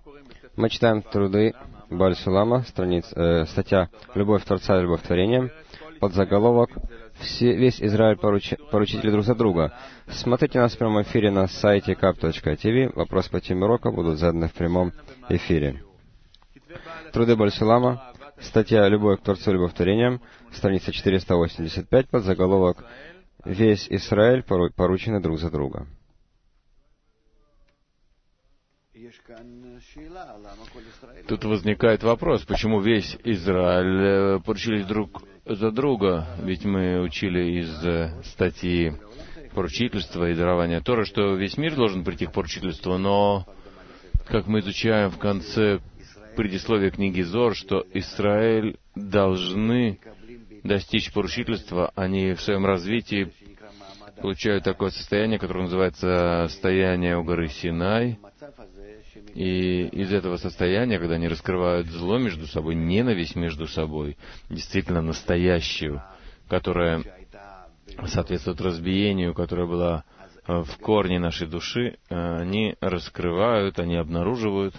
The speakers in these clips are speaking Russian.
Мы читаем труды Бааль Сулама, статья «Любовь Творца и любовь творения», под заголовок «Весь Израиль поручители друг за друга». Смотрите нас в прямом эфире на сайте kap.tv. Вопросы по теме урока будут заданы в прямом эфире. Труды Бааль Сулама, статья «Любовь к Творцу и любовь творения», страница 485, под заголовок «Весь Израиль поручены друг за друга». Тут возникает вопрос, почему весь Израиль поручились друг за друга? Ведь мы учили из статьи поручительства и дарования Торы, что весь мир должен прийти к поручительству, но, как мы изучаем в конце предисловия книги Зор, что Израиль должны достичь поручительства, они в своем развитии получают такое состояние, которое называется состояние у горы Синай. И из этого состояния, когда они раскрывают зло между собой, ненависть между собой, действительно настоящую, которая соответствует разбиению, которая была в корне нашей души, они раскрывают, они обнаруживают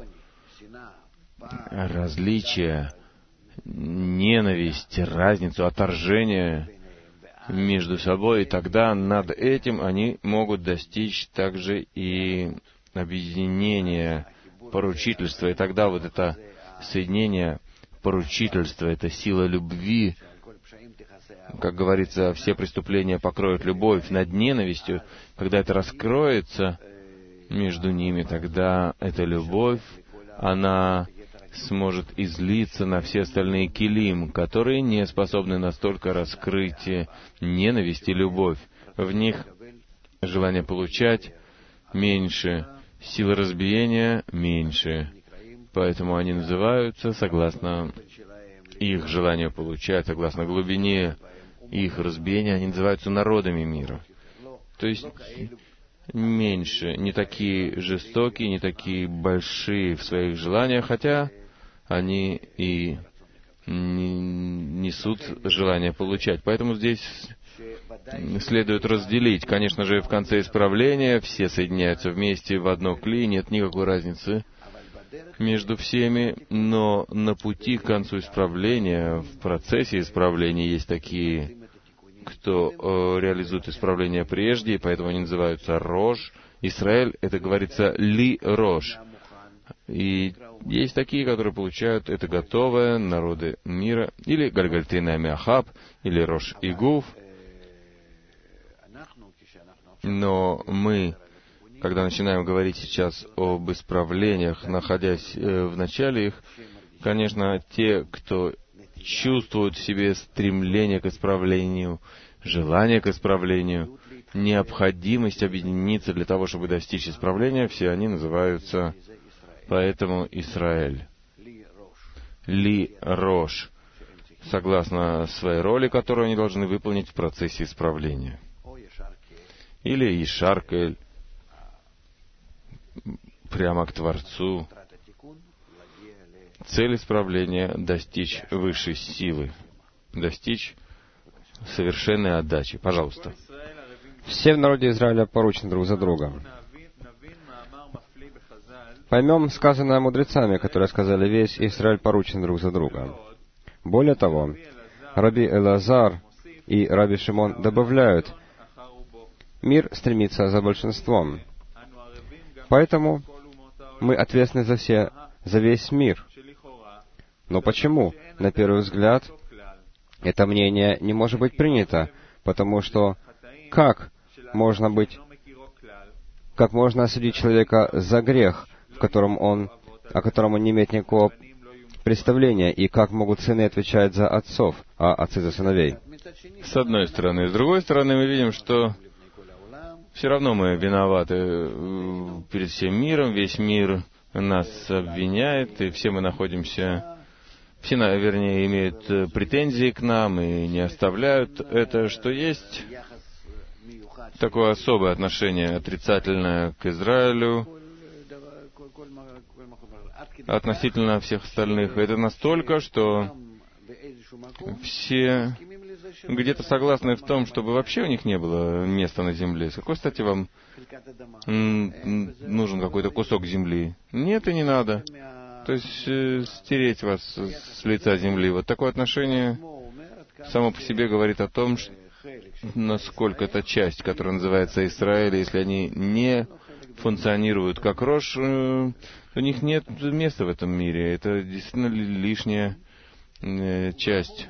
различия, ненависть, разницу, отторжение между собой, и тогда над этим они могут достичь также и объединение поручительства, и тогда вот это соединение поручительства, это сила любви, как говорится, все преступления покроют любовь над ненавистью, когда это раскроется между ними, тогда эта любовь, она сможет излиться на все остальные килим, которые не способны настолько раскрыть ненависть и любовь. В них желание получать меньше, сила разбиения меньше. Поэтому они называются, согласно их желанию получать, согласно глубине их разбиения, они называются народами мира. То есть меньше, не такие жестокие, не такие большие в своих желаниях, хотя они и несут желание получать. Поэтому здесь следует разделить. Конечно же, в конце исправления все соединяются вместе в одно кли, нет никакой разницы между всеми, но на пути к концу исправления, в процессе исправления есть такие, кто реализует исправление прежде, и поэтому они называются Рош. Израиль, это говорится Ли Рош. И есть такие, которые получают это готовое, народы мира, или Гальгальтейна Амиахаб, или Рош и Гуф. Но мы, когда начинаем говорить сейчас об исправлениях, находясь в начале их, конечно, те, кто чувствуют в себе стремление к исправлению, желание к исправлению, необходимость объединиться для того, чтобы достичь исправления, все они называются поэтому Израиль. Ли Рош, согласно своей роли, которую они должны выполнить в процессе исправления. Или Ишаркель, прямо к Творцу. Цель исправления — достичь высшей силы, достичь совершенной отдачи. Пожалуйста. Все в народе Израиля поручены друг за друга. Поймем сказанное мудрецами, которые сказали, весь Израиль поручен друг за друга. Более того, Раби Элазар и Раби Шимон добавляют, мир стремится за большинством. Поэтому мы ответственны за весь мир. Но почему, на первый взгляд, это мнение не может быть принято? Потому что как можно осудить человека за грех, о котором он не имеет никакого представления, и как могут сыны отвечать за отцов, а отцы за сыновей? С одной стороны. С другой стороны, мы видим, что все равно мы виноваты перед всем миром, весь мир нас обвиняет, и все мы находимся, все, вернее, имеют претензии к нам и не оставляют это, что есть такое особое отношение отрицательное к Израилю относительно всех остальных. Это настолько, что все где-то согласны в том, чтобы вообще у них не было места на земле. С какой стати вам нужен какой-то кусок земли? Нет и не надо. То есть стереть вас с лица земли. Вот такое отношение само по себе говорит о том, насколько эта часть, которая называется Израиль, если они не функционируют как рожь, у них нет места в этом мире. Это действительно лишняя часть.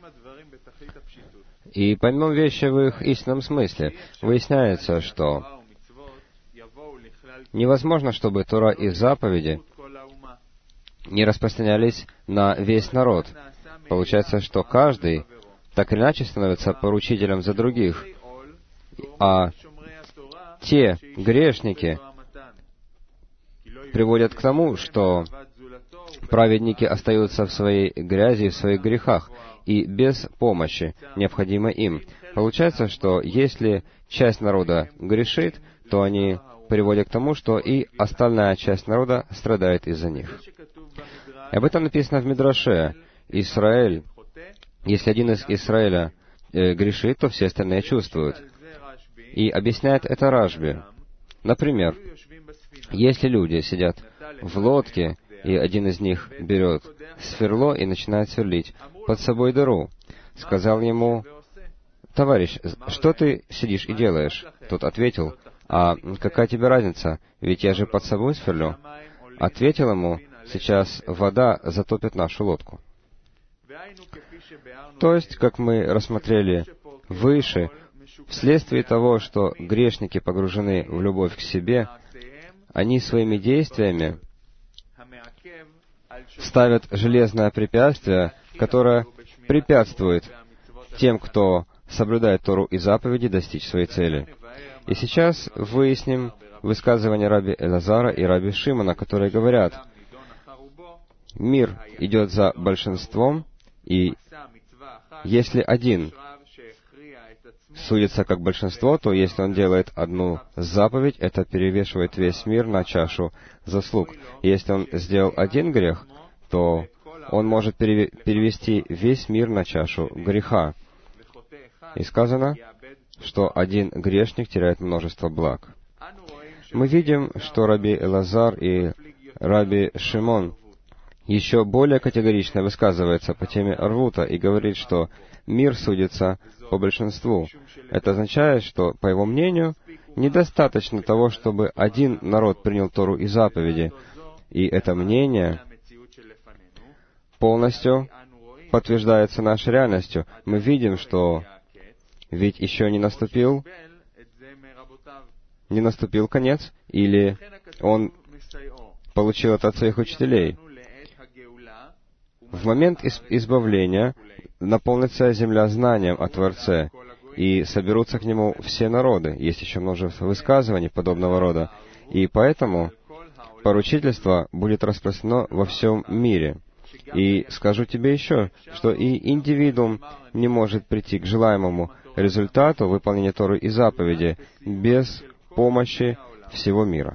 И поймем вещи в их истинном смысле. Выясняется, что невозможно, чтобы Тора и заповеди не распространялись на весь народ. Получается, что каждый так или иначе становится поручителем за других. А те грешники приводят к тому, что праведники остаются в своей грязи и в своих грехах, и без помощи, необходимой им. Получается, что если часть народа грешит, то они приводят к тому, что и остальная часть народа страдает из-за них. Об этом написано в Мидраше. Израиль, если один из Израиля грешит, то все остальные чувствуют. И объясняет это Рашби. Например, если люди сидят в лодке, и один из них берет сверло и начинает сверлить под собой дыру, сказал ему: «Товарищ, что ты сидишь и делаешь?» Тот ответил: «А какая тебе разница? Ведь я же под собой сверлю». Ответил ему: «Сейчас вода затопит нашу лодку». То есть, как мы рассмотрели выше, вследствие того, что грешники погружены в любовь к себе, они своими действиями ставят железное препятствие, которое препятствует тем, кто соблюдает Тору и заповеди, достичь своей цели. И сейчас выясним высказывания раби Элазара и раби Шимона, которые говорят: мир идет за большинством, и если один судится как большинство, то если он делает одну заповедь, это перевешивает весь мир на чашу заслуг. Если он сделал один грех, то он может перевести весь мир на чашу греха. И сказано, что один грешник теряет множество благ. Мы видим, что раби Элазар и раби Шимон еще более категорично высказывается по теме рвута и говорит, что мир судится по большинству. Это означает, что, по его мнению, недостаточно того, чтобы один народ принял Тору и заповеди. И это мнение полностью подтверждается нашей реальностью. Мы видим, что ведь еще не наступил конец, или он получил это от своих учителей. В момент избавления наполнится земля знанием о Творце, и соберутся к Нему все народы. Есть еще множество высказываний подобного рода. И поэтому поручительство будет распространено во всем мире. И скажу тебе еще, что и индивидуум не может прийти к желаемому результату выполнения Торы и заповеди без помощи всего мира.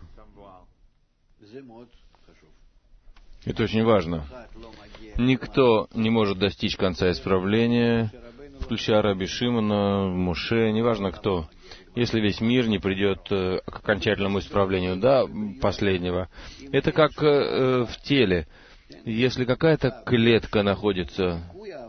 Это очень важно. Никто не может достичь конца исправления, включая раби Шимона, Моше, неважно кто, если весь мир не придет к окончательному исправлению до последнего. Это как в теле. Если какая-то клетка находится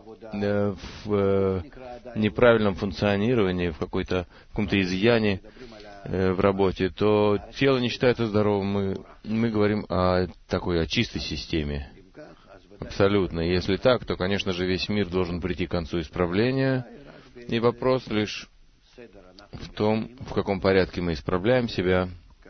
в неправильном функционировании, в каком-то изъяне в работе, то тело не считается здоровым. Мы говорим о такой, о чистой системе. Абсолютно. Если так, то, конечно же, весь мир должен прийти к концу исправления. И вопрос лишь в том, в каком порядке мы исправляем себя,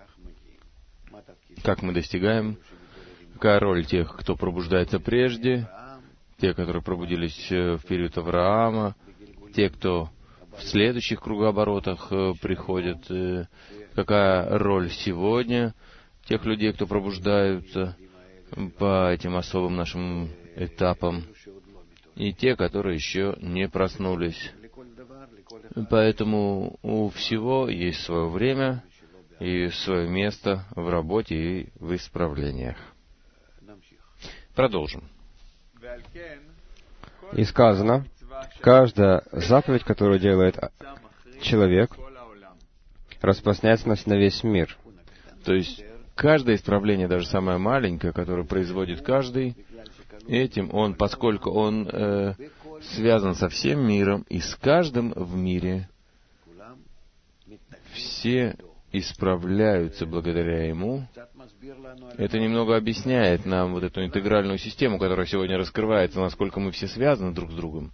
как мы достигаем, какая роль тех, кто пробуждается прежде, те, которые пробудились в период Авраама, те, кто в следующих кругооборотах приходят, какая роль сегодня тех людей, кто пробуждаются по этим особым нашим этапам, и те, которые еще не проснулись. Поэтому у всего есть свое время и свое место в работе и в исправлениях. Продолжим. И сказано, каждая заповедь, которую делает человек, распространяется на весь мир. То есть, каждое исправление, даже самое маленькое, которое производит каждый, этим он, поскольку он связан со всем миром и с каждым в мире, все исправляются благодаря ему. Это немного объясняет нам вот эту интегральную систему, которая сегодня раскрывается, насколько мы все связаны друг с другом.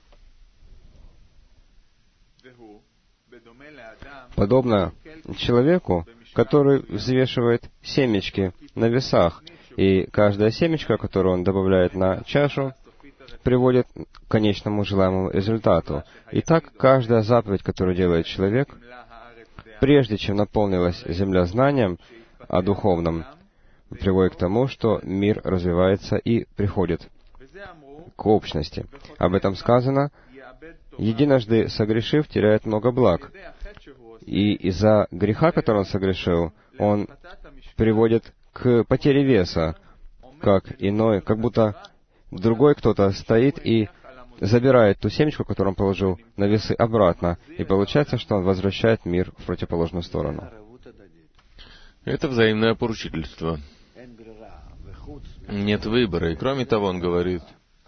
Подобно человеку, который взвешивает семечки на весах, и каждая семечко, которую он добавляет на чашу, приводит к конечному желаемому результату. И так каждая заповедь, которую делает человек, прежде чем наполнилась земля знанием о духовном, приводит к тому, что мир развивается и приходит к общности. Об этом сказано: единожды согрешив, теряет много благ. И из-за греха, который он согрешил, он приводит к потере веса, как будто другой кто-то стоит и забирает ту семечку, которую он положил на весы, обратно, и получается, что он возвращает мир в противоположную сторону. Это взаимное поручительство. Нет выбора. И кроме того, он говорит,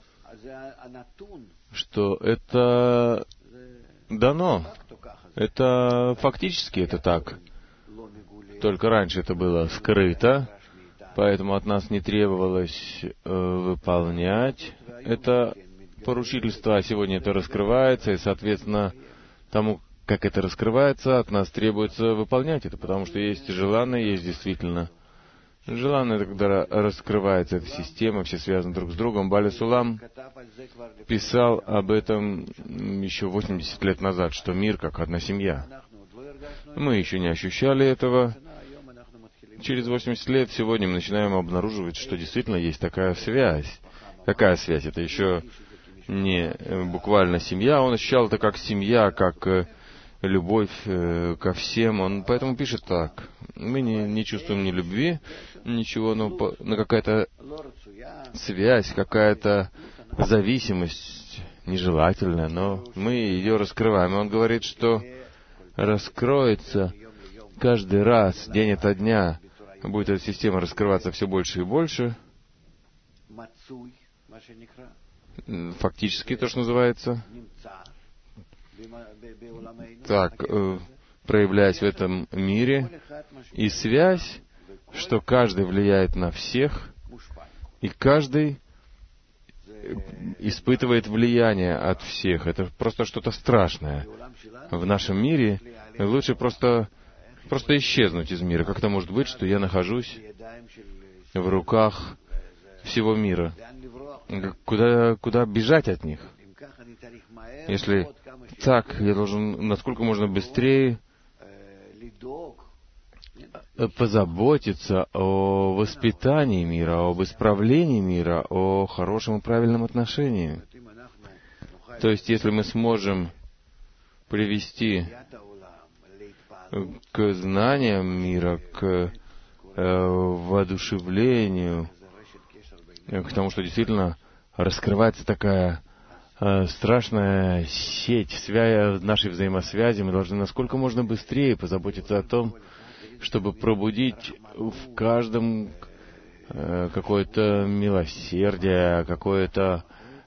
что это дано. Это фактически это так. Только раньше это было скрыто, поэтому от нас не требовалось выполнять это поручительство, а сегодня это раскрывается, и, соответственно, тому, как это раскрывается, от нас требуется выполнять это, потому что есть желанное, есть действительно желанное. Это когда раскрывается эта система, все связаны друг с другом. Бали Сулам писал об этом еще 80 лет назад, что мир как одна семья. Мы еще не ощущали этого. Через 80 лет сегодня мы начинаем обнаруживать, что действительно есть такая связь. Какая связь? Это еще не буквально семья. Он ощущал это как семья, как любовь ко всем. Он поэтому пишет так. Мы не чувствуем ни любви, ничего, но какая-то связь, какая-то зависимость нежелательная, но мы ее раскрываем. И он говорит, что раскроется каждый раз, день ото дня, будет эта система раскрываться все больше и больше. Фактически то, что называется, так, проявляясь в этом мире, и связь, что каждый влияет на всех, и каждый испытывает влияние от всех. Это просто что-то страшное. В нашем мире лучше просто исчезнуть из мира. Как это может быть, что я нахожусь в руках всего мира? Куда бежать от них? Если так, я должен насколько можно быстрее позаботиться о воспитании мира, об исправлении мира, о хорошем и правильном отношении. То есть, если мы сможем привести к знаниям мира, к воодушевлению, к тому, что действительно раскрывается такая страшная сеть нашей взаимосвязи, мы должны насколько можно быстрее позаботиться о том, чтобы пробудить в каждом какое-то милосердие, какое-то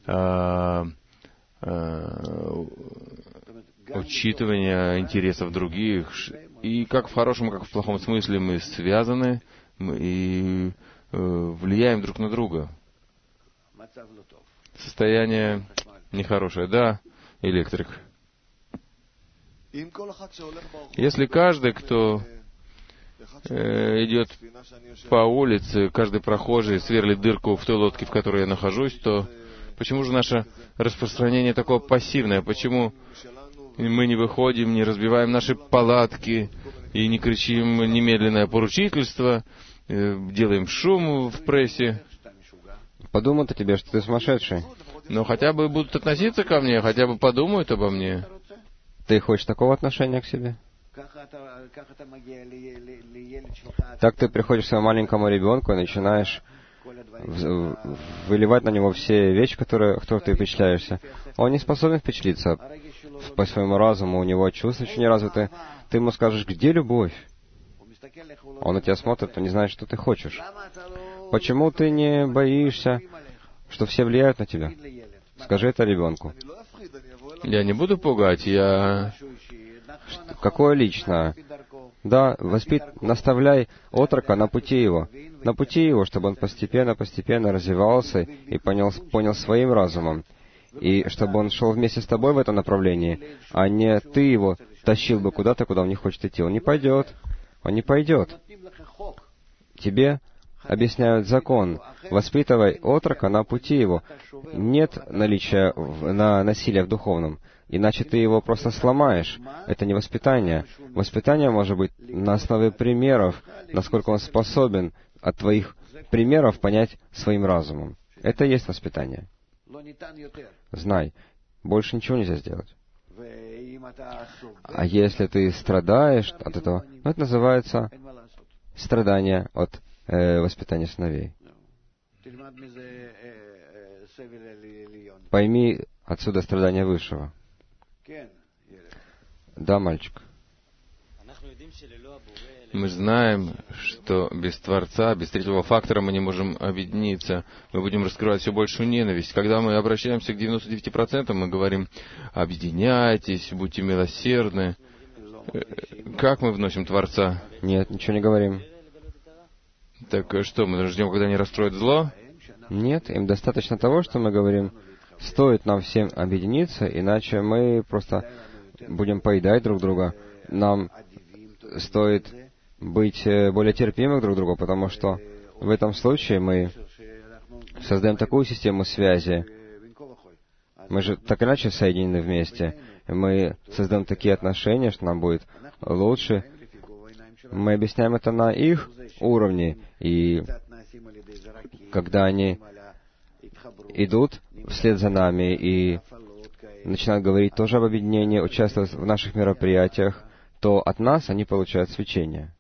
учитывание интересов других. И как в хорошем, как в плохом смысле мы связаны и влияем друг на друга. Состояние нехорошее. Да, электрик. Если каждый, кто идет по улице, каждый прохожий сверлит дырку в той лодке, в которой я нахожусь, то почему же наше распространение такое пассивное? Почему мы не выходим, не разбиваем наши палатки и не кричим немедленное поручительство, делаем шум в прессе? Подумают о тебе, что ты сумасшедший. Но хотя бы будут относиться ко мне, хотя бы подумают обо мне. Ты хочешь такого отношения к себе? Так ты приходишь к своему маленькому ребенку и начинаешь выливать на него все вещи, которые ты впечатляешься. Он не способен впечатлиться по своему разуму, у него чувства еще не развиты. Ты ему скажешь, где любовь? Он на тебя смотрит, он не знает, что ты хочешь. Почему ты не боишься, что все влияют на тебя? Скажи это ребенку. Я не буду пугать, Какое личное? Да, наставляй отрока на пути его, чтобы он постепенно развивался и понял своим разумом, и чтобы он шел вместе с тобой в этом направлении, а не ты его тащил бы куда-то, куда он не хочет идти. Он не пойдет. Тебе объясняют закон. Воспитывай отрока на пути его. Нет наличия насилия в духовном. Иначе ты его просто сломаешь. Это не воспитание. Воспитание может быть на основе примеров, насколько он способен от твоих примеров понять своим разумом. Это и есть воспитание. Знай, больше ничего нельзя сделать. А если ты страдаешь от этого, это называется страдание от воспитания сыновей. Пойми отсюда страдания высшего. Да, мальчик. Мы знаем, что без Творца, без третьего фактора мы не можем объединиться. Мы будем раскрывать все большую ненависть. Когда мы обращаемся к 99%, мы говорим, объединяйтесь, будьте милосердны. Как мы вносим Творца? Нет, ничего не говорим. Так что, мы ждем, когда они расстроят зло? Нет, им достаточно того, что мы говорим, стоит нам всем объединиться, иначе мы просто будем поедать друг друга. Нам стоит быть более терпимым друг к другу, потому что в этом случае мы создаем такую систему связи. Мы же так или иначе соединены вместе. Мы создаем такие отношения, что нам будет лучше. Мы объясняем это на их уровне, и когда они идут вслед за нами и начинают говорить тоже об объединении, участвовать в наших мероприятиях, то от нас они получают свечение.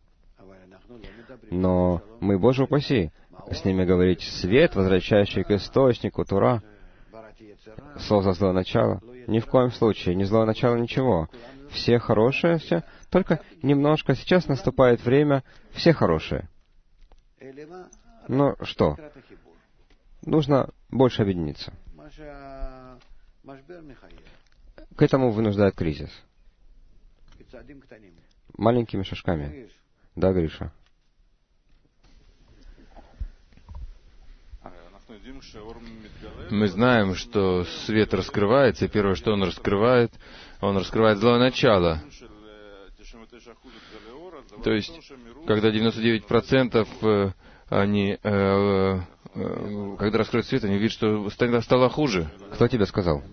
Но мы, Боже упаси, с ними говорить свет, возвращающий к источнику, Тура, слово злое начало. Ни в коем случае, ни злое начало, ничего. Все хорошие, все. Только немножко сейчас наступает время, все хорошие. Ну что? Нужно больше объединиться. К этому вынуждает кризис. Маленькими шажками. Да, Гриша? Мы знаем, что свет раскрывается, и первое, что он раскрывает злое начало. То есть, когда 99% они, когда раскроют свет, они видят, что стало хуже. Кто тебе сказал?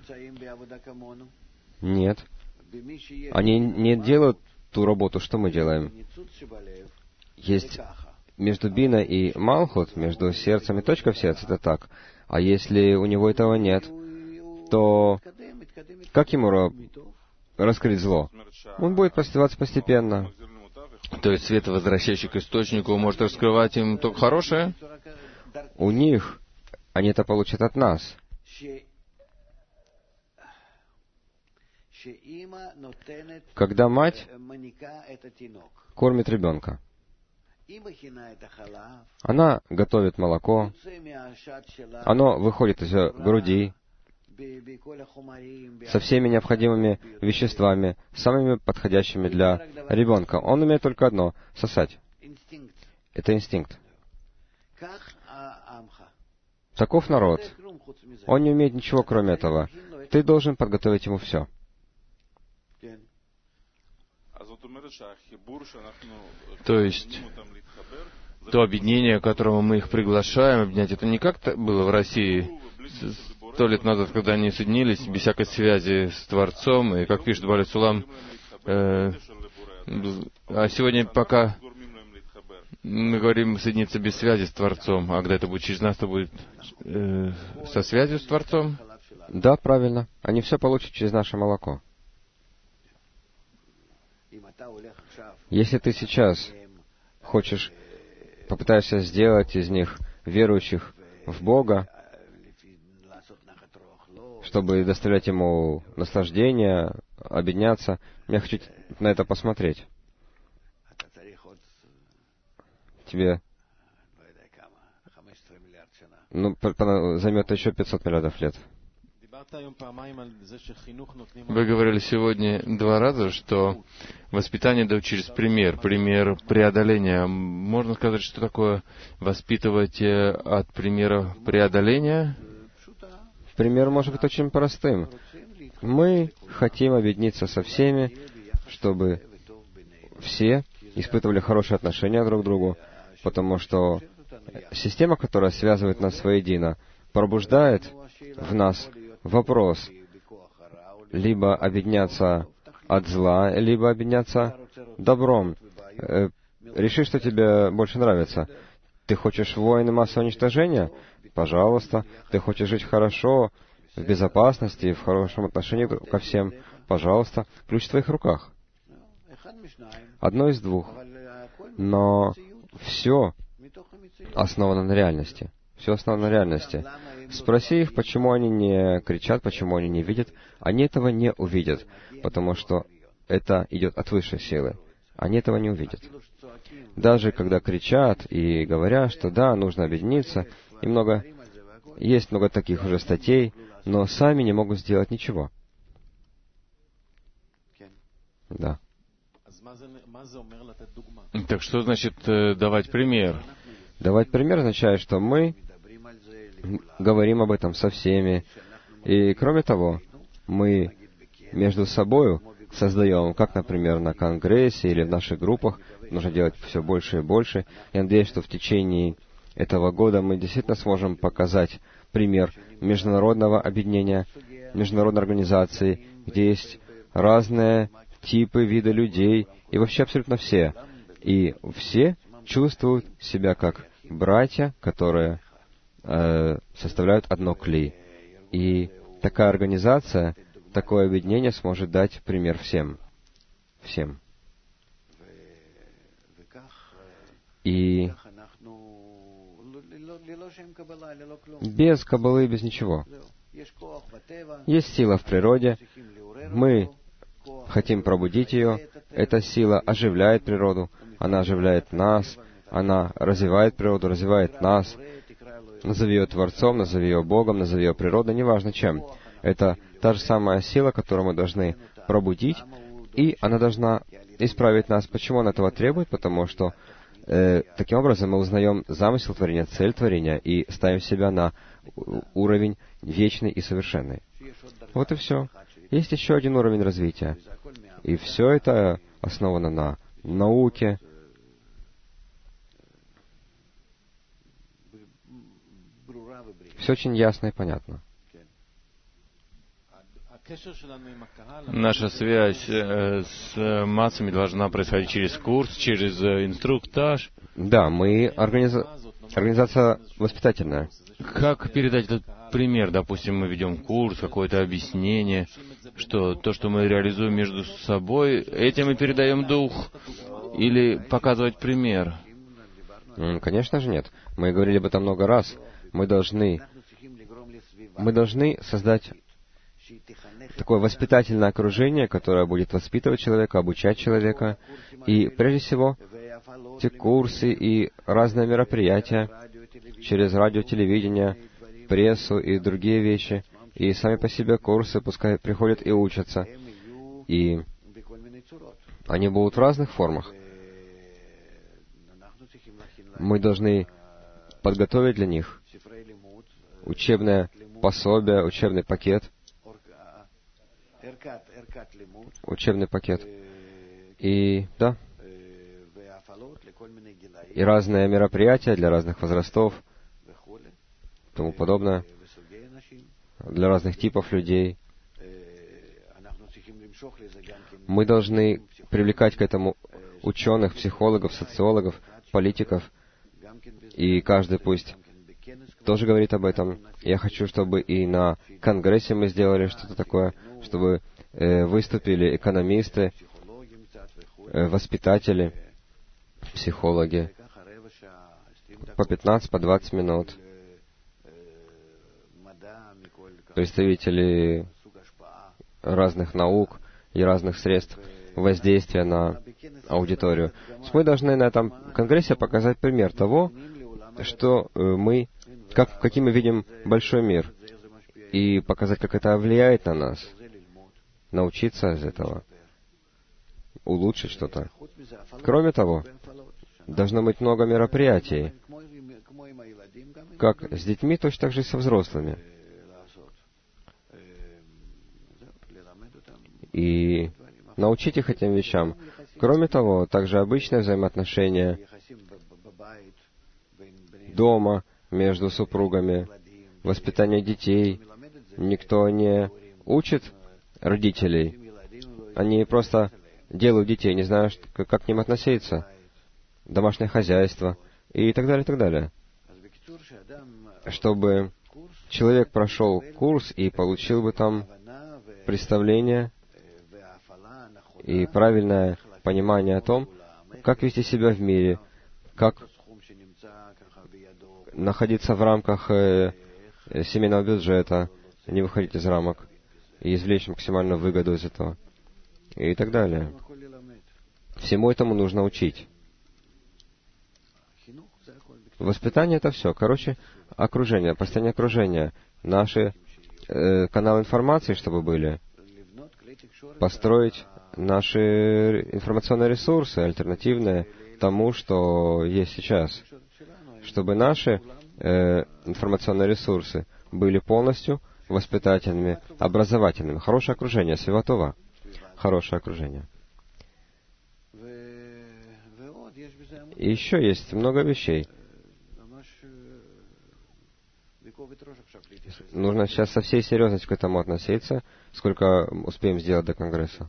Нет. Они не делают ту работу, что мы делаем. Есть между Бина и Малхут, между сердцем и точка в сердце, это так. А если у него этого нет, то как ему раскрыть зло? Он будет простеваться постепенно. То есть свет, возвращающий к источнику, может раскрывать им только хорошее? У них, они это получат от нас. Когда мать кормит ребенка, она готовит молоко, оно выходит из ее груди со всеми необходимыми веществами, самыми подходящими для ребенка. Он умеет только одно — сосать. Это инстинкт. Таков народ. Он не умеет ничего, кроме этого. Ты должен подготовить ему все. То есть, то объединение, к которому мы их приглашаем объединять, это не как-то было в России 100 лет назад, когда они соединились без всякой связи с Творцом, и, как пишет Баля Сулам, а сегодня пока мы говорим соединиться без связи с Творцом, а когда это будет через нас, то будет со связью с Творцом? Да, правильно. Они все получат через наше молоко. Если ты сейчас попытаешься сделать из них верующих в Бога, чтобы доставлять Ему наслаждение, объединяться. Я хочу на это посмотреть. Тебе займет еще 500 миллиардов лет. Вы говорили сегодня 2 раза, что воспитание дают через пример преодоления. Можно сказать, что такое воспитывать от примера преодоления? Пример может быть очень простым. Мы хотим объединиться со всеми, чтобы все испытывали хорошие отношения друг к другу, потому что система, которая связывает нас воедино, пробуждает в нас вопрос либо объединяться от зла, либо объединяться добром. Реши, что тебе больше нравится. Ты хочешь войны массового уничтожения? Пожалуйста. Ты хочешь жить хорошо, в безопасности, в хорошем отношении ко всем? Пожалуйста. Ключ в твоих руках. Одно из двух. Но все основано на реальности. Все основано на реальности. Спроси их, почему они не кричат, почему они не видят. Они этого не увидят, потому что это идет от высшей силы. Они этого не увидят. Даже когда кричат и говорят, что да, нужно объединиться, и есть много таких уже статей, но сами не могут сделать ничего. Да. Так что значит давать пример? Давать пример означает, что мы говорим об этом со всеми. И кроме того, мы между собою создаем, как, например, на Конгрессе или в наших группах, нужно делать все больше и больше. Я надеюсь, что в течение этого года мы действительно сможем показать пример международного объединения, международной организации, где есть разные типы, виды людей, и вообще абсолютно все. И все чувствуют себя как братья, которые составляют одно кли. И такая организация, такое объединение сможет дать пример всем. Всем. И без каббалы, без ничего. Есть сила в природе. Мы хотим пробудить ее. Эта сила оживляет природу. Она оживляет нас. Она развивает природу, развивает нас. Назови ее Творцом, назови ее Богом, назови ее природой, неважно чем. Это та же самая сила, которую мы должны пробудить, и она должна исправить нас. Почему она этого требует? Потому что таким образом мы узнаем замысел творения, цель творения, и ставим себя на уровень вечный и совершенный. Вот и все. Есть еще один уровень развития. И все это основано на науке. Все очень ясно и понятно. Наша связь с массами должна происходить через курс, через инструктаж. Да, мы организация воспитательная. Как передать этот пример? Допустим, мы ведем курс, какое-то объяснение, что то, что мы реализуем между собой, этим мы передаем дух, или показывать пример? Конечно же нет. Мы говорили об этом много раз. Мы должны создать такое воспитательное окружение, которое будет воспитывать человека, обучать человека. И прежде всего, те курсы и разные мероприятия через радио, телевидение, прессу и другие вещи. И сами по себе курсы пускай приходят и учатся. И они будут в разных формах. Мы должны подготовить для них учебное пособие, учебный пакет. И, да, и разные мероприятия для разных возрастов, и тому подобное, для разных типов людей. Мы должны привлекать к этому ученых, психологов, социологов, политиков, и каждый пусть тоже говорит об этом. Я хочу, чтобы и на Конгрессе мы сделали что-то такое, чтобы выступили экономисты, воспитатели, психологи. по 15, по 20 минут. Представители разных наук и разных средств воздействия на аудиторию. Мы должны на этом конгрессе показать пример того, что каким мы видим большой мир, и показать, как это влияет на нас, научиться из этого, улучшить что-то. Кроме того, должно быть много мероприятий, как с детьми, точно так же и со взрослыми. И научить их этим вещам. Кроме того, также обычное взаимоотношение дома, между супругами, воспитание детей. Никто не учит родителей. Они просто делают детей, не зная, как к ним относиться. Домашнее хозяйство и так далее, и так далее. Чтобы человек прошел курс и получил бы там представление и правильное понимание о том, как вести себя в мире, как находиться в рамках семейного бюджета, не выходить из рамок и извлечь максимальную выгоду из этого. И так далее. Всему этому нужно учить. Воспитание — это все. Короче, окружение, постоянное окружение. Наши каналы информации, чтобы были. Построить наши информационные ресурсы, альтернативные тому, что есть сейчас. Чтобы наши информационные ресурсы были полностью воспитательными, образовательными. Хорошее окружение, святого. Хорошее окружение. И еще есть много вещей. Нужно сейчас со всей серьезностью к этому относиться, сколько успеем сделать до Конгресса.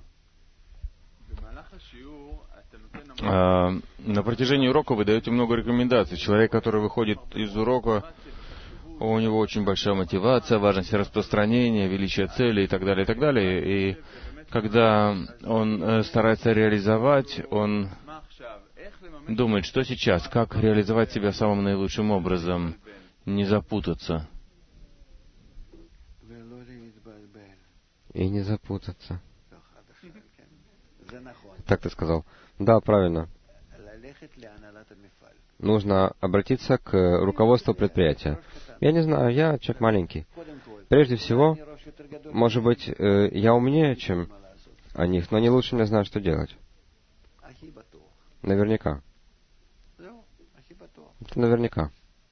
На протяжении урока вы даете много рекомендаций. Человек, который выходит из урока, у него очень большая мотивация, важность распространения, величие цели и так далее, и так далее. И когда он старается реализовать, он думает, что сейчас, как реализовать себя самым наилучшим образом, не запутаться. И не запутаться. Так ты сказал. Да, правильно. Нужно обратиться к руководству предприятия. Я не знаю, я человек маленький. Прежде всего, может быть, я умнее, чем о них, но они лучше меня знают, что делать. Наверняка. Это наверняка.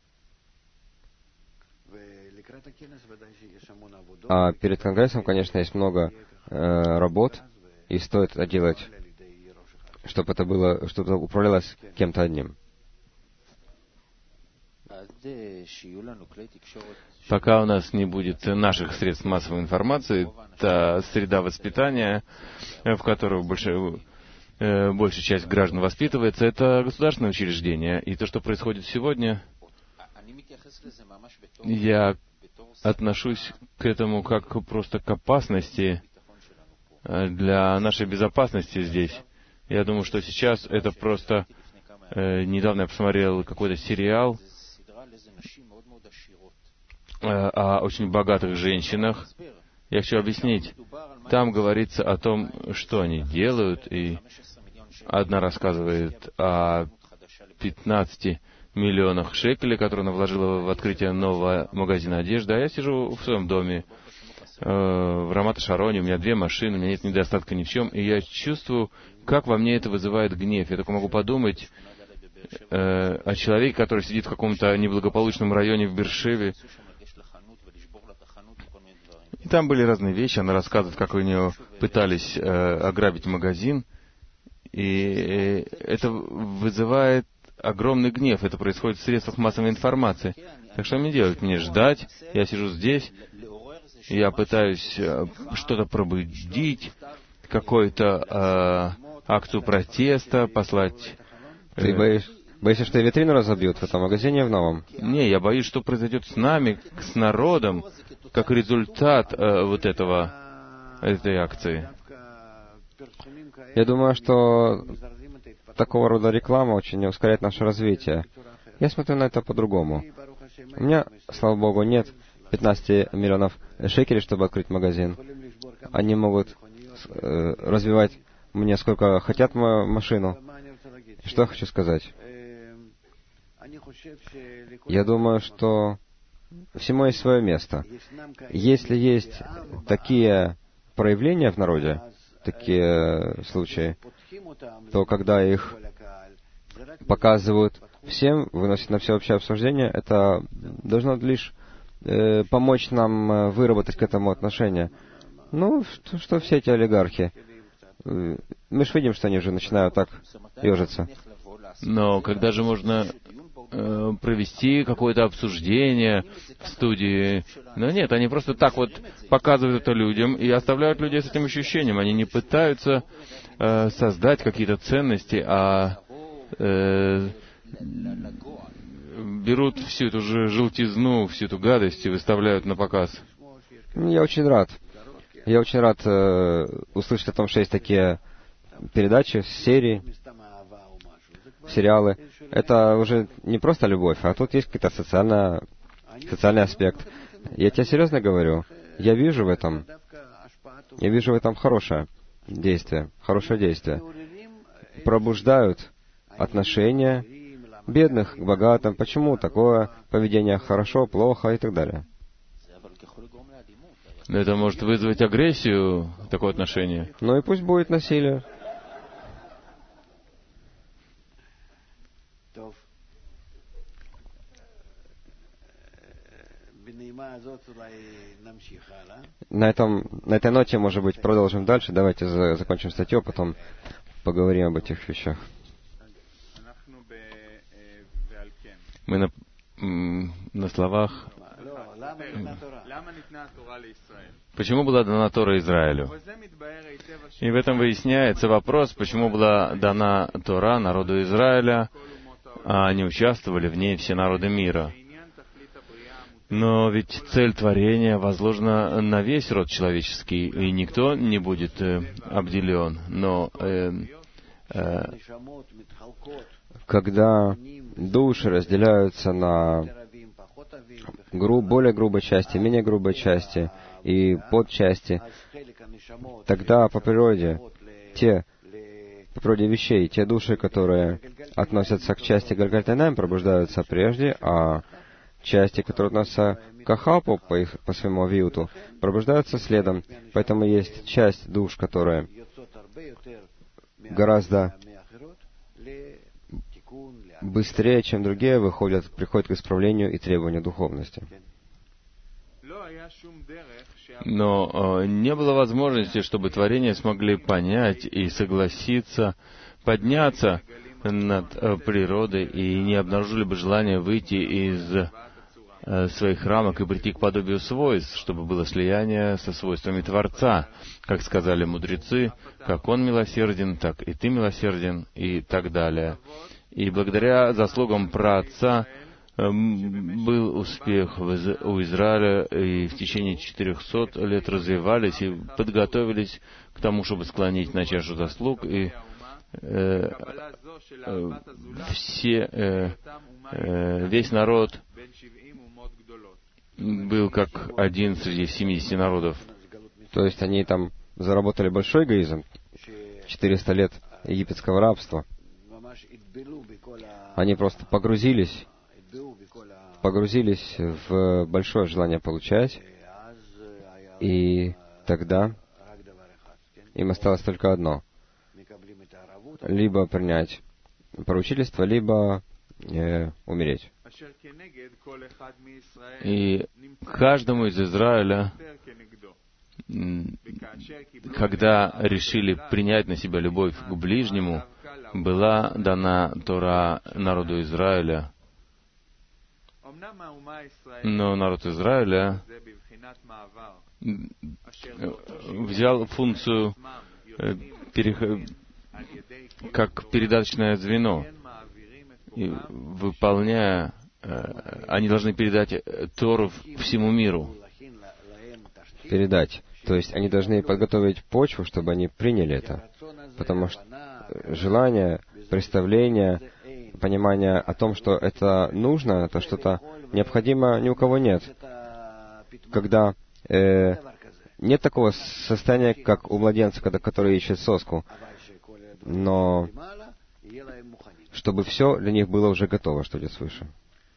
А перед Конгрессом, конечно, есть много работ, и стоит это делать, чтобы это было, чтобы управлялось кем-то одним. Пока у нас не будет наших средств массовой информации, та среда воспитания, в которой большая часть граждан воспитывается, это государственное учреждение. И то, что происходит сегодня, я отношусь к этому как просто к опасности для нашей безопасности здесь. Я думаю, что сейчас это просто... Недавно я посмотрел какой-то сериал о очень богатых женщинах. Я хочу объяснить. Там говорится о том, что они делают, и одна рассказывает о 15 миллионах шекелей, которые она вложила в открытие нового магазина одежды, а я сижу в своем доме в Рамат-Шароне, у меня 2 машины, у меня нет недостатка ни в чем, и я чувствую, как во мне это вызывает гнев. Я только могу подумать о человеке, который сидит в каком-то неблагополучном районе в Бершеве. И там были разные вещи. Она рассказывает, как у нее пытались ограбить магазин. И это вызывает огромный гнев. Это происходит в средствах массовой информации. Так что мне делать? Мне ждать? Я сижу здесь. Я пытаюсь что-то пробудить, какую-то акцию протеста, послать... Ты боишься, что витрину разобьют в этом магазине в новом? Не, я боюсь, что произойдет с нами, с народом, как результат этой акции. Я думаю, что такого рода реклама очень ускоряет наше развитие. Я смотрю на это по-другому. У меня, слава Богу, нет 15 миллионов шекелей, чтобы открыть магазин. Они могут развивать мне сколько хотят мою машину. Что я хочу сказать? Я думаю, что всему есть свое место. Если есть такие проявления в народе, такие случаи, то когда их показывают всем, выносят на всеобщее обсуждение, это должно лишь помочь нам выработать к этому отношение. Ну, что все эти олигархи? Мы же видим, что они уже начинают так ежиться. Но когда же можно провести какое-то обсуждение в студии? Но нет, они просто так вот показывают это людям и оставляют людей с этим ощущением. Они не пытаются создать какие-то ценности, а берут всю эту же желтизну, всю эту гадость и выставляют на показ. Я очень рад. Я очень рад услышать о том, что есть такие передачи, серии, сериалы. Это уже не просто любовь, а тут есть какой-то социальный аспект. Я тебе серьезно говорю, я вижу в этом хорошее действие. Пробуждают отношения бедных к богатым. Почему такое поведение хорошо, плохо и так далее. Это может вызвать агрессию, такое отношение. Ну и пусть будет насилие. На этой ноте, может быть, продолжим дальше. Давайте закончим статью, потом поговорим об этих вещах. Мы на словах. Почему была дана Тора Израилю? И в этом выясняется вопрос, почему была дана Тора народу Израиля, а не участвовали в ней все народы мира. Но ведь цель творения возложена на весь род человеческий, и никто не будет обделен. Но когда души разделяются на более грубой части, менее грубой части и подчасти, тогда по природе вещей, те души, которые относятся к части Гальгальтанаим, пробуждаются прежде, а части, которые относятся к Ахапу по своему виуту, пробуждаются следом. Поэтому есть часть душ, которые гораздо быстрее, чем другие, приходят к исправлению и требованию духовности. Но не было возможности, чтобы творения смогли понять и согласиться, подняться над природой и не обнаружили бы желания выйти из своих рамок и прийти к подобию свойств, чтобы было слияние со свойствами Творца. Как сказали мудрецы, как Он милосерден, так и ты милосерден, и так далее. И благодаря заслугам праотца был успех у Израиля, и в течение 400 лет развивались и подготовились к тому, чтобы склонить на чашу заслуг, и весь народ был как один среди 70 народов. То есть они там заработали большой эгоизм, 400 лет египетского рабства. Они просто погрузились в большое желание получать, и тогда им осталось только одно: либо принять поручительство, либо умереть. И каждому из Израиля, когда решили принять на себя любовь к ближнему, была дана Тора народу Израиля. Но народ Израиля взял функцию как передаточное звено, и выполняя, они должны передать Тору всему миру. Передать. То есть они должны подготовить почву, чтобы они приняли это. Потому что желание, представление понимания о том, что это нужно, это что-то необходимо, ни у кого нет. Когда нет такого состояния, как у младенца, который ищет соску, но чтобы все для них было уже готово, что идет свыше.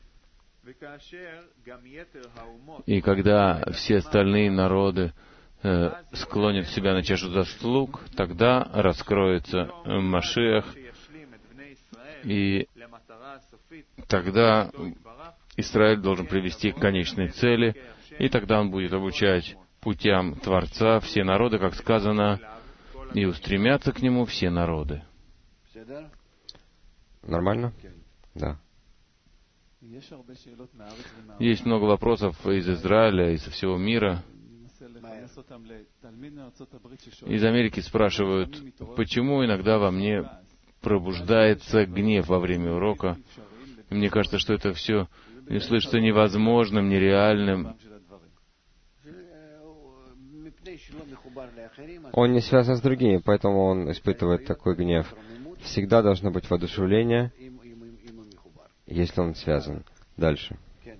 И когда все остальные народы склонят себя на чашу заслуг, тогда раскроется Машиах, и тогда Израиль должен привести к конечной цели, и тогда он будет обучать путям Творца все народы, как сказано, и устремятся к Нему все народы. Нормально? Да. Есть много вопросов из Израиля, из всего мира. Из Америки спрашивают, почему иногда во мне пробуждается гнев во время урока. Мне кажется, что это все слышится невозможным, нереальным. Он не связан с другими, поэтому он испытывает такой гнев. Всегда должно быть воодушевление, если он связан. Дальше.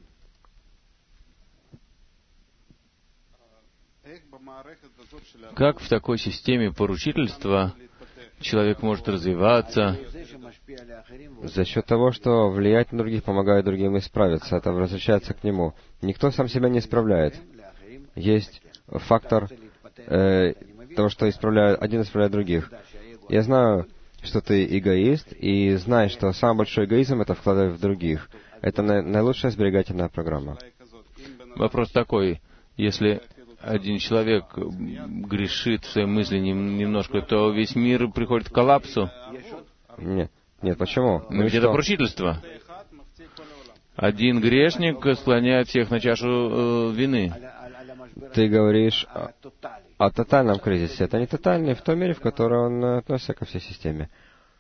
Как в такой системе поручительства человек может развиваться? За счет того, что влиять на других, помогает другим исправиться. Это возвращается к нему. Никто сам себя не исправляет. Есть фактор того, что один исправляет других. Я знаю, что ты эгоист, и знай, что самый большой эгоизм — это вкладывать в других. Это наилучшая сберегательная программа. Вопрос такой: если один человек грешит в своей мысли немножко, то весь мир приходит к коллапсу? Нет, почему? Но ведь это поручительство. Один грешник склоняет всех на чашу вины. Ты говоришь о тотальном кризисе. Это не тотальный в той мере, в которой он относится ко всей системе.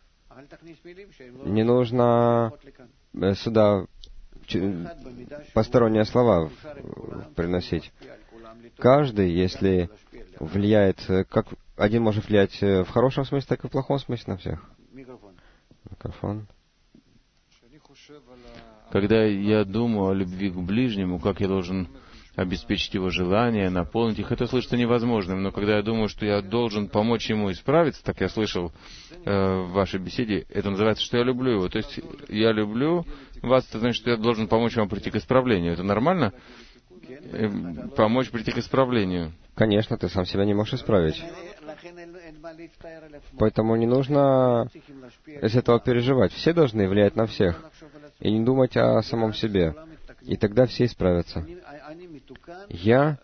Не нужно сюда посторонние слова приносить. Каждый, если влияет, как один может влиять в хорошем смысле, так и в плохом смысле на всех. Микрофон. Когда я думаю о любви к ближнему, как я должен обеспечить его желания, наполнить их, это слышится невозможным. Но когда я думаю, что я должен помочь ему исправиться, так я слышал в вашей беседе, это называется, что я люблю его. То есть я люблю вас, это значит, что я должен помочь вам прийти к исправлению. Это нормально? Помочь прийти к исправлению. Конечно, ты сам себя не можешь исправить. Поэтому не нужно из этого переживать. Все должны влиять на всех. И не думать о самом себе. И тогда все исправятся. Я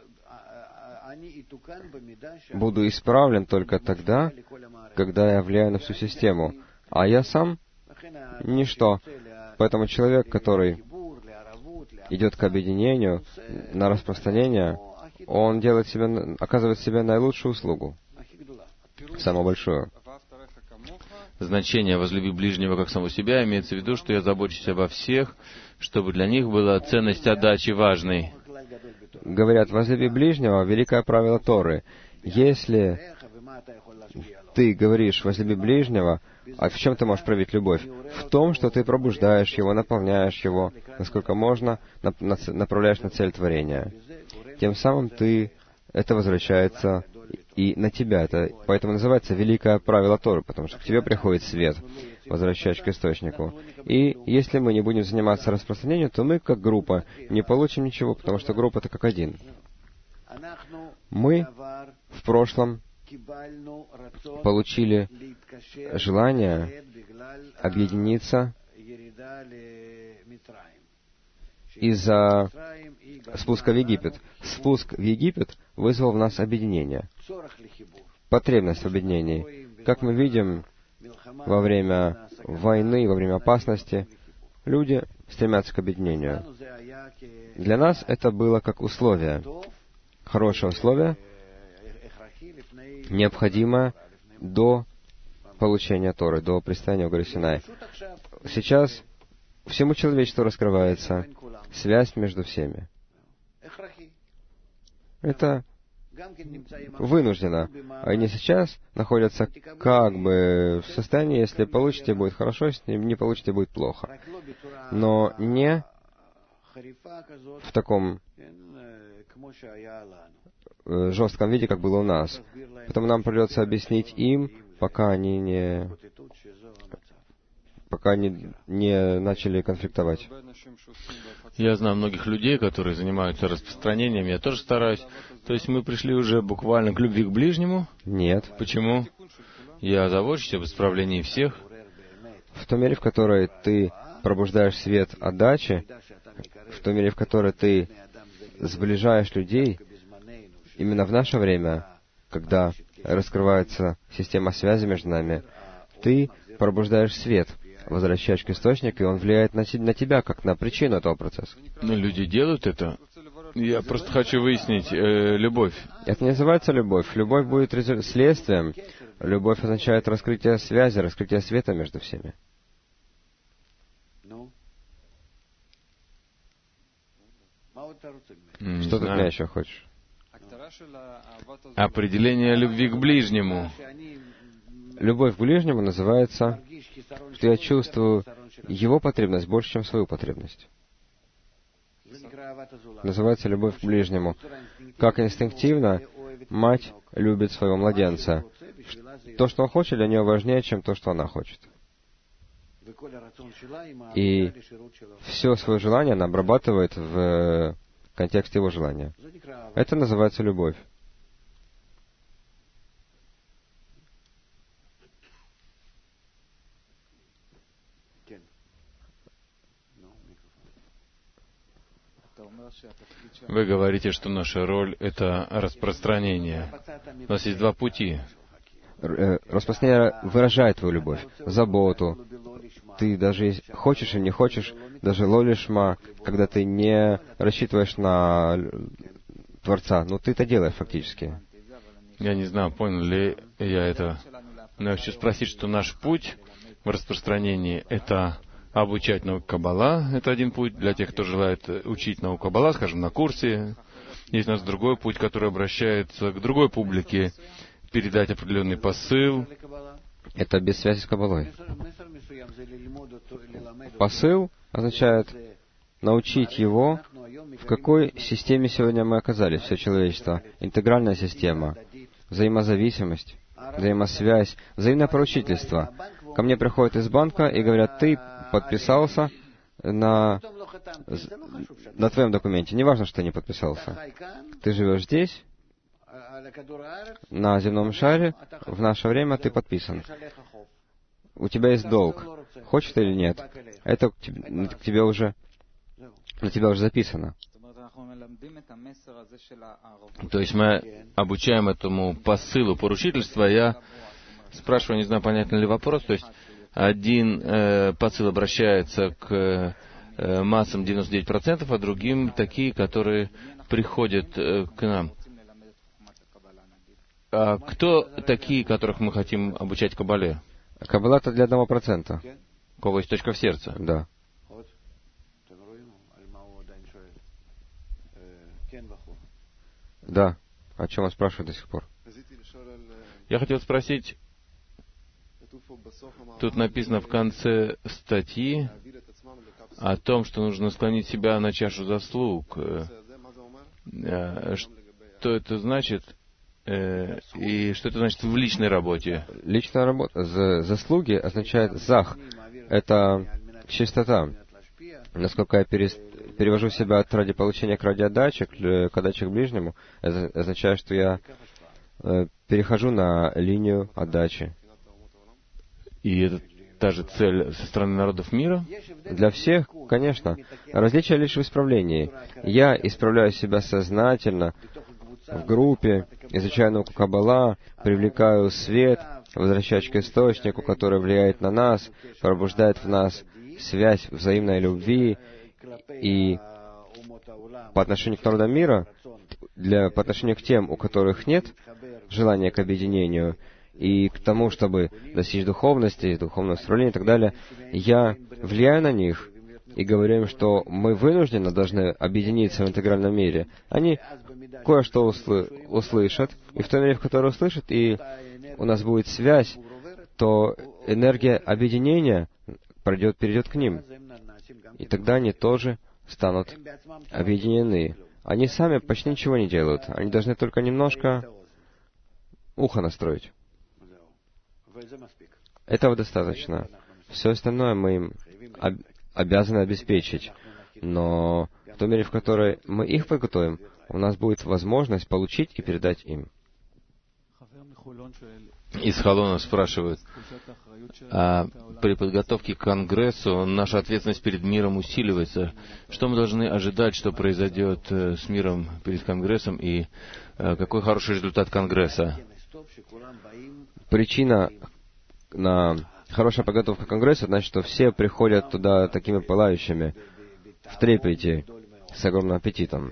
буду исправлен только тогда, когда я влияю на всю систему. А я сам — ничто. Поэтому человек, который идет к объединению, на распространение, он оказывает себе наилучшую услугу, самую большую. Значение «возлюби ближнего как самого себя» имеется в виду, что я забочусь обо всех, чтобы для них была ценность отдачи важной. Говорят, возлюби ближнего — великое правило Торы. Если ты говоришь возлюби ближнего, а в чем ты можешь проявить любовь? В том, что ты пробуждаешь его, наполняешь его, насколько можно, направляешь на цель творения. Тем самым это возвращается и на тебя. Это поэтому называется великое правило Торы, потому что к тебе приходит свет, возвращаясь к источнику. И если мы не будем заниматься распространением, то мы, как группа, не получим ничего, потому что группа — это как один. Мы в прошлом получили желание объединиться из-за спуска в Египет. Спуск в Египет вызвал в нас объединение, потребность в объединении. Как мы видим, во время войны, во время опасности, люди стремятся к объединению. Для нас это было как условие, хорошее условие, необходимое до получения Торы, до предстояния в горе Синай. Сейчас всему человечеству раскрывается связь между всеми. Это вынужденно. Они сейчас находятся как бы в состоянии, если получите, будет хорошо, если не получите, будет плохо. Но не в таком жестком виде, как было у нас. Поэтому нам придется объяснить им, пока они не начали конфликтовать. Я знаю многих людей, которые занимаются распространением. Я тоже стараюсь. То есть мы пришли уже буквально к любви к ближнему? Нет. Почему? Я забочусь об исправлении всех. В той мере, в которой ты пробуждаешь свет отдачи, в той мере, в которой ты сближаешь людей, именно в наше время, когда раскрывается система связи между нами, ты пробуждаешь свет, возвращаешь к источнику, и он влияет на тебя, как на причину этого процесса. Но люди делают это. Я просто хочу выяснить любовь. Это не называется любовь. Любовь будет следствием. Любовь означает раскрытие связи, раскрытие света между всеми. Что ты от меня еще хочешь? Определение любви к ближнему. Любовь к ближнему называется, что я чувствую его потребность больше, чем свою потребность. Называется любовь к ближнему. Как инстинктивно мать любит своего младенца. То, что он хочет, для нее важнее, чем то, что она хочет. И все свое желание она обрабатывает в контексте его желания. Это называется любовь. Вы говорите, что наша роль — это распространение. У нас есть два пути. Распространение выражает твою любовь, заботу. Ты даже хочешь или не хочешь, даже лолишма, когда ты не рассчитываешь на Творца, но ты это делаешь фактически. Я не знаю, понял ли я это. Но я хочу спросить, что наш путь в распространении — это обучать науку Каббала. Это один путь для тех, кто желает учить науку Каббала, скажем, на курсе. Есть у нас другой путь, который обращается к другой публике, передать определенный посыл. Это без связи с Каббалой. Посыл означает научить его, в какой системе сегодня мы оказались, все человечество. Интегральная система, взаимозависимость, взаимосвязь, взаимное поручительство. Ко мне приходят из банка и говорят: ты подписался на твоем документе. Не важно, что ты не подписался. Ты живешь здесь, на земном шаре, в наше время ты подписан. У тебя есть долг. Хочешь ты или нет? Это на тебя уже записано. То есть мы обучаем этому посылу поручительства. Я спрашиваю, не знаю, понятен ли вопрос. То есть один посыл обращается к массам 99%, а другим такие, которые приходят к нам. А кто такие, которых мы хотим обучать Каббале? Каббала — это для 1%. У кого есть точка в сердце? Да. Да. О чем он спрашивает до сих пор? Я хотел спросить, тут написано в конце статьи о том, что нужно склонить себя на чашу заслуг. Что это значит? И что это значит в личной работе? Личная работа. Заслуги означает зах. Это чистота. Насколько я перевожу себя ради получения к ради отдачи, к отдаче к ближнему, это означает, что я перехожу на линию отдачи. И это та же цель со стороны народов мира? Для всех, конечно. Различие лишь в исправлении. Я исправляю себя сознательно, в группе, изучаю науку Каббала, привлекаю свет, возвращаюсь к источнику, который влияет на нас, пробуждает в нас связь взаимной любви, и по отношению к народам мира, по отношению к тем, у которых нет желания к объединению, и к тому, чтобы достичь духовности, духовного устроения и так далее, я влияю на них и говорю им, что мы вынуждены должны объединиться в интегральном мире. Они кое-что услышат, и в той мере, в которой услышат, и у нас будет связь, то энергия объединения перейдет к ним. И тогда они тоже станут объединены. Они сами почти ничего не делают. Они должны только немножко ухо настроить. Этого достаточно. Все остальное мы им обязаны обеспечить. Но в той мере, в которой мы их подготовим, у нас будет возможность получить и передать им. Из Холона спрашивают, а при подготовке к Конгрессу наша ответственность перед миром усиливается. Что мы должны ожидать, что произойдет с миром перед Конгрессом, и какой хороший результат Конгресса? Причина на хорошая подготовка к Конгрессу, значит, что все приходят туда такими пылающими, в трепете, с огромным аппетитом,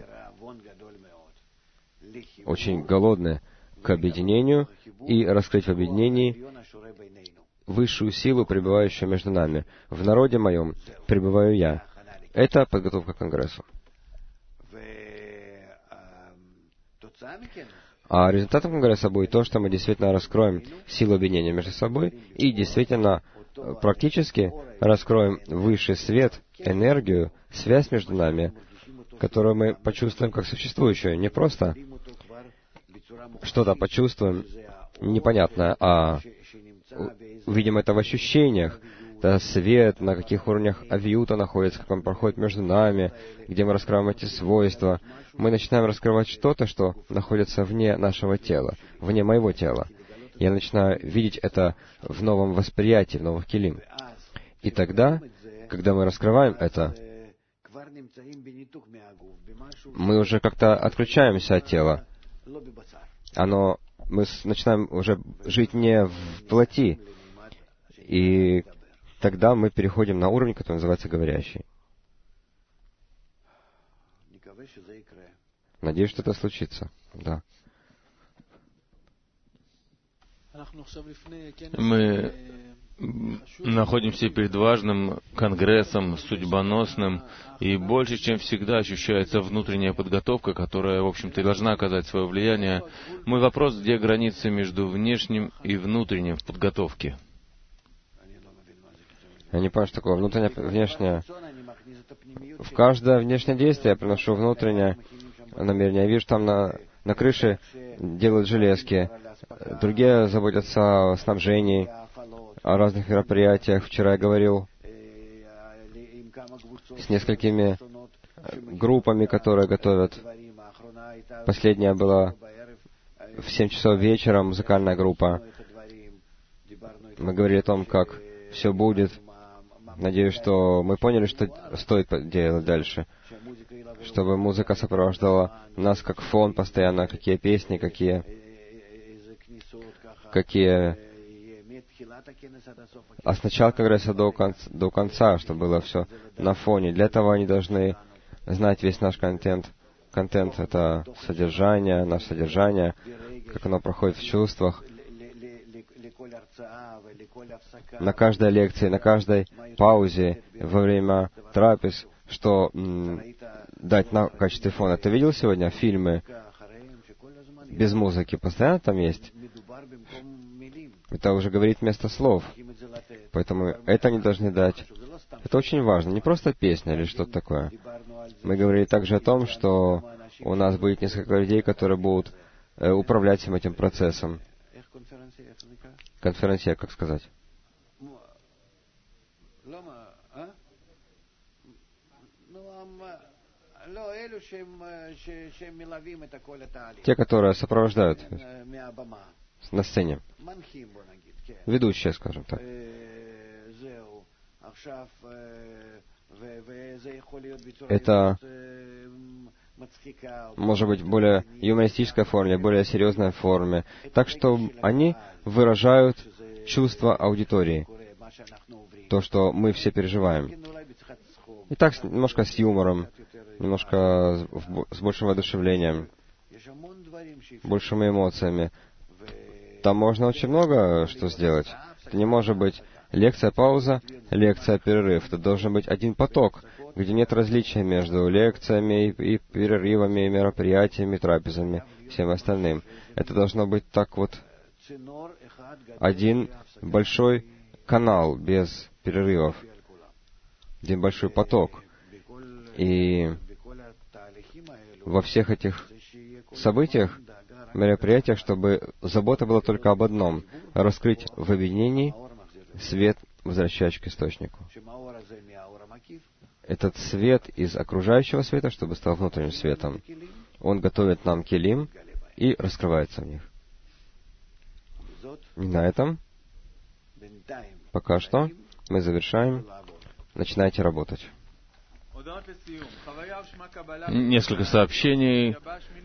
очень голодные к объединению и раскрыть в объединении высшую силу, пребывающую между нами. В народе моем пребываю я. Это подготовка к Конгрессу. А результатом Конгресса будет то, что мы действительно раскроем силу объединения между собой и действительно практически раскроем высший свет, энергию, связь между нами, которую мы почувствуем как существующую. Не просто что-то почувствуем непонятное, а увидим это в ощущениях. Это свет, на каких уровнях авиута находится, как он проходит между нами, где мы раскрываем эти свойства. Мы начинаем раскрывать что-то, что находится вне нашего тела, вне моего тела. Я начинаю видеть это в новом восприятии, в новых келим. И тогда, когда мы раскрываем это, мы уже как-то отключаемся от тела. Мы начинаем уже жить не в плоти. И тогда мы переходим на уровень, который называется говорящий. Надеюсь, что это случится. Да. Мы находимся перед важным конгрессом, судьбоносным, и больше, чем всегда, ощущается внутренняя подготовка, которая, в общем-то, и должна оказать свое влияние. Мой вопрос, где границы между внешним и внутренним в подготовке? Я не понимаю, что такое внутреннее, внешнее. В каждое внешнее действие я приношу внутреннее намерение. Я вижу, там на крыше делают железки, другие заботятся о снабжении, о разных мероприятиях. Вчера я говорил с несколькими группами, которые готовят. Последняя была в 7 часов вечера, музыкальная группа. Мы говорили о том, как все будет. Надеюсь, что мы поняли, что стоит делать дальше. Чтобы музыка сопровождала нас как фон постоянно, какие песни, какие а с начала Конгресса до конца, чтобы было все на фоне. Для этого они должны знать весь наш контент. Контент — это содержание, наше содержание, как оно проходит в чувствах. На каждой лекции, на каждой паузе, во время трапез, что дать в качестве фона. Ты видел сегодня фильмы без музыки? Постоянно там есть. Это уже говорит вместо слов. Поэтому это они должны дать. Это очень важно. Не просто песня или что-то такое. Мы говорили также о том, что у нас будет несколько людей, которые будут управлять всем этим процессом. Конференция, как сказать? Те, которые сопровождают на сцене. Ведущие, скажем так. Это может быть в более юмористической форме, более серьезной форме. Так что они выражают чувства аудитории. То, что мы все переживаем. И так немножко с юмором, немножко с большим воодушевлением, большими эмоциями. Там можно очень много что сделать. Это не может быть Лекция-пауза, лекция-перерыв. Это должен быть один поток, где нет различия между лекциями и перерывами, и мероприятиями, трапезами, всем остальным. Это должно быть так вот один большой канал без перерывов, один большой поток. И во всех этих событиях, мероприятиях, чтобы забота была только об одном — раскрыть в объединении свет, возвращающий к источнику. Этот свет из окружающего света, чтобы стал внутренним светом, он готовит нам келим и раскрывается в них. И на этом пока что мы завершаем. Начинайте работать. Несколько сообщений.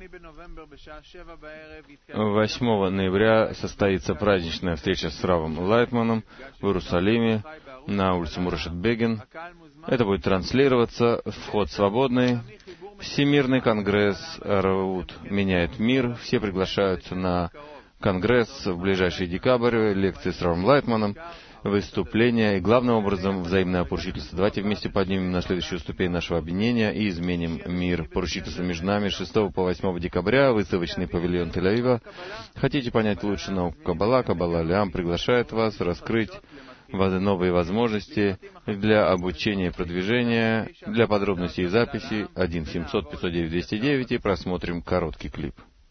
8 ноября состоится праздничная встреча с Равом Лайтманом в Иерусалиме на улице Мурашет-Беген. Это будет транслироваться, вход свободный. Всемирный конгресс Раут меняет мир. Все приглашаются на конгресс в ближайший декабрь, лекции с Равом Лайтманом, выступления и, главным образом, взаимное поручительство. Давайте вместе поднимем на следующую ступень нашего объединения и изменим мир. Поручительство между нами 6 по 8 декабря, выставочный павильон Тель-Авива. Хотите понять лучше науку Каббала? Каббала Лям приглашает вас раскрыть новые возможности для обучения и продвижения. Для подробностей и записи 1-700-509-209 и просмотрим короткий клип.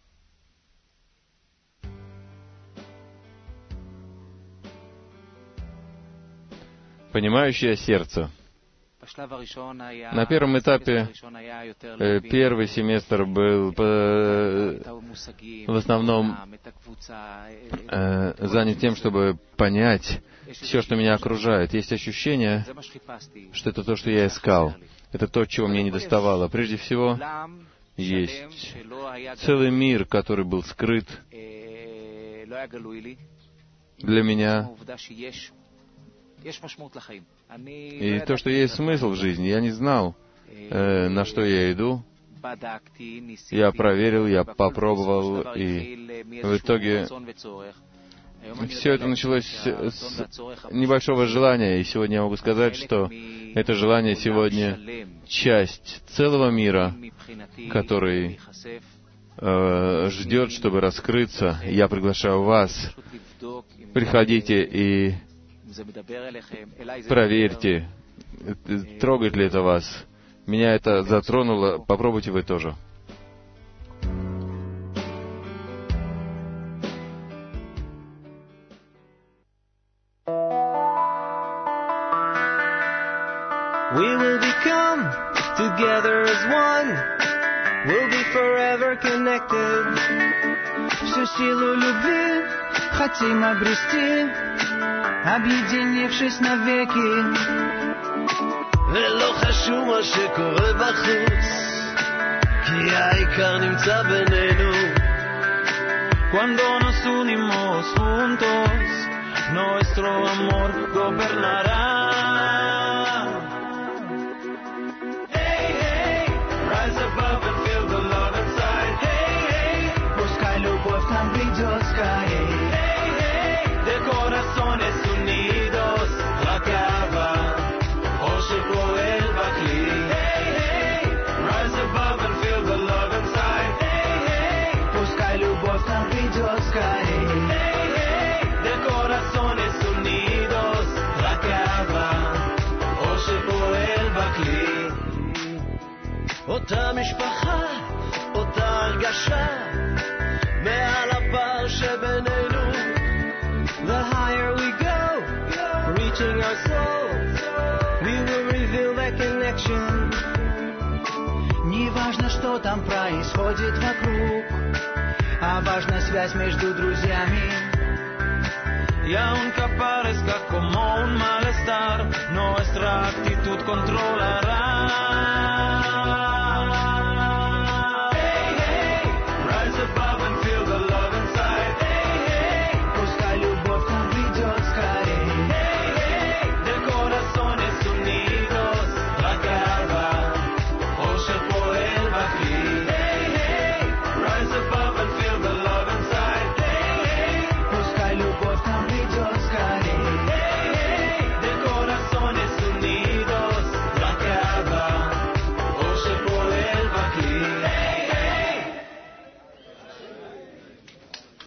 Понимающее сердце. На первом этапе первый семестр был в основном занят тем, чтобы понять все, что меня окружает. Есть ощущение, что это то, что я искал. Это то, чего мне недоставало. Прежде всего, есть целый мир, который был скрыт для меня. И то, что есть смысл в жизни, я не знал, на что я иду. Я проверил, я попробовал, и в итоге все это началось с небольшого желания. И сегодня я могу сказать, что это желание сегодня часть целого мира, который ждет, чтобы раскрыться. Я приглашаю вас. Приходите и проверьте, трогает ли это вас. Меня это затронуло. Попробуйте вы тоже. We will become together as one. We'll be forever connected. Всю силу любви хотим обрести, объединившись навеки. ולא חשוב מה שקורה בחוץ, כי העיקר נמצא בינינו. Cuando nos unimos juntos, nuestro amor gobernará. Hey, hey, rise above and feel the love inside. Hey, hey, пускай любовь нам придет скорее. De corazones unidos, la cava, Oshe Poel Bakli. Hey, hey, rise above and feel the love inside. Hey, hey, пускай любовь нам придет скорее. Hey, hey, de corazones unidos, la cava, Oshe Poel Bakli. אותה משפחה, אותה הרגשה, מעל הפער שבינינו. The higher we go, reaching our soul, we will reveal that connection. Не важно, что там происходит вокруг, а важна связь между друзьями. Y aunque parezca como un malestar, nuestra actitud controlará.